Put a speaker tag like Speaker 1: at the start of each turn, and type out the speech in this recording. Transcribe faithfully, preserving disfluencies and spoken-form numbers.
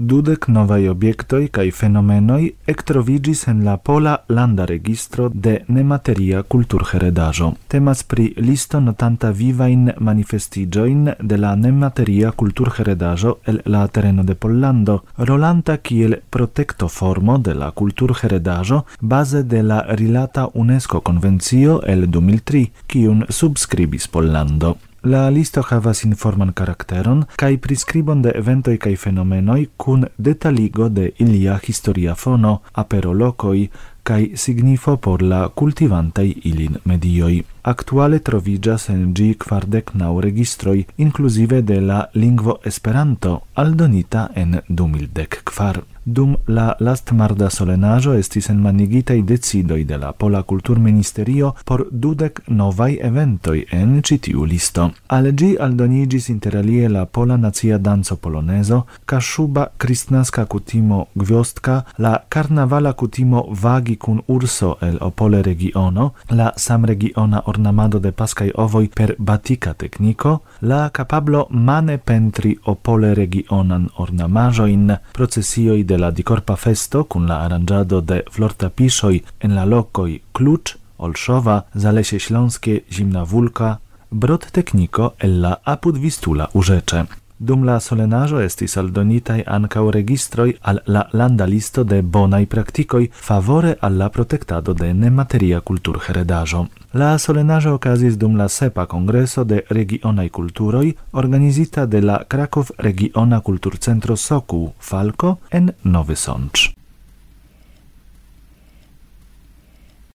Speaker 1: dudek novaj objektoj kaj fenomenoj ektroviĝis en la Pola Landa Registro de Nemateria Kulturheredaĵo. Temas pri listo notanta vivajn manifestiĝojn de la nemateria kulturheredaĵo el la tereno de Pollando, rolanta kiel protektoformo de la kulturheredaĵo baze de la rilata UNESCO-konvencio el du mil tri, kiun subskribis Pollando. La listo havas informan karakteron kaj priskribon de eventoj kaj fenomenoj kun detaligo de ilia historia fono, aperolokoj kaj signifo por la kultivantaj ilin medioj. Aktuale troviĝas en ĝi kvardek naŭ registroj, inkluzive de la lingvo Esperanto, aldonita en du mil dek kvar. Dum la lastmarda solenaĵo estis enmanigitaj decidoj de la Pola Kulturministerio por dudek novaj eventoj en ĉi tiu listo. Al ĝi aldoniĝis interalie la Pola Nacia Danco Polonezo, Kaszuba kristnaska kutimo Gwiazdka, la karnavala kutimo Wagi kun urso el Opole regiono, la samregiona ornamado de paskaj ovoj per batika tekniko, la kapablo mane pentri Opole regionan ornamaĵojn, procesioj de la Dikorpa Festo kun la aranĝado de flortapiŝoj en la lokoj Klucz, Olszowa, Zalesie Śląskie, Zimna Wólka, brodtekniko el la apudvistula Urzecze. Dum la solenaĵo estis aldonitaj ankaŭ registroj al la landa listo de bonaj praktikoj favore al la protektado de nemateria kulturheredaĵo. La solenaĵo okazis dum la sepa kongreso de regionaj kulturoj organizita de la Kraków Regiona Kulturcentro Sokół Falco en Nowy Sącz.